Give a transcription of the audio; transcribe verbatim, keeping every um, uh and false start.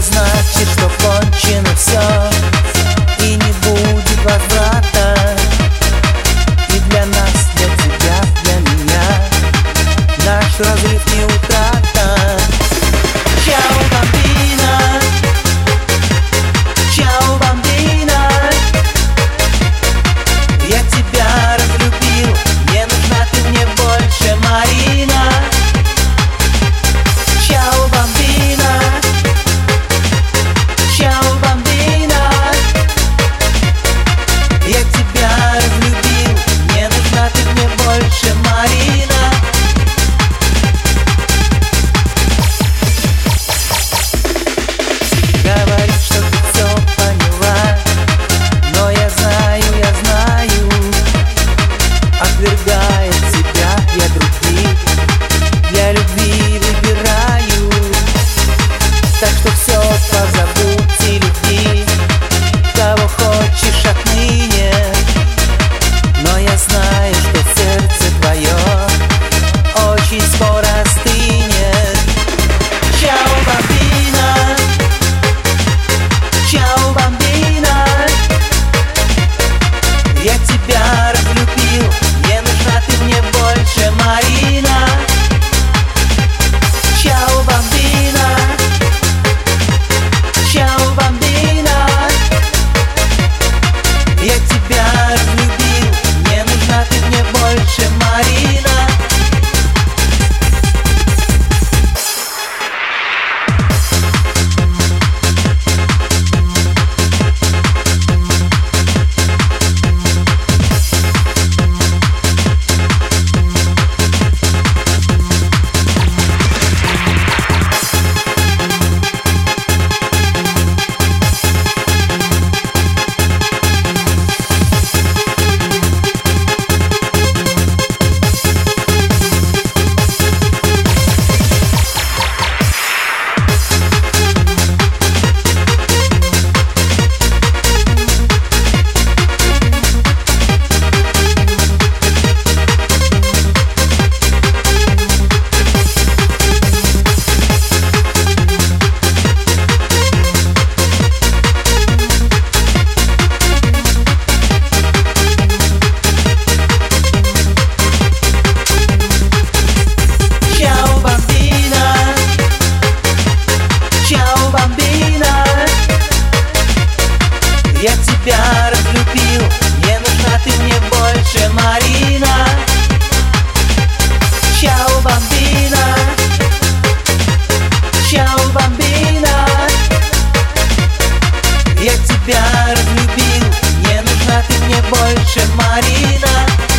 значит, что кончено все и не будет возврата. И для нас, для тебя, для меня наш разрыв не утрата. Чао, бамбина, чао, бамбина, я тебя разлюбил, не нужна ты мне больше, Марина. Чао, бамбина, чао, бамбина, я тебя разлюбил, не нужна ты мне больше, Марина. Говорит, что ты все поняла, но я знаю, я знаю, отвергает тебя я других, для любви выбираю. Так что все позабудьте, любви, кого хочешь отныне, но я знаю, что сердце твое очень скоро остынет. Чао, бамбина, чао, бамбина, я тебя разлюбил, не нужна ты мне больше, Марина. Чао, бамбина, чао, бамбина, я тебя разлюбил, не нужна ты мне больше, Марина. Я тебя разлюбил, не нужна ты мне больше, Марина. Чао, бамбина, чао, бамбина, я тебя разлюбил, не нужна ты мне больше, Марина.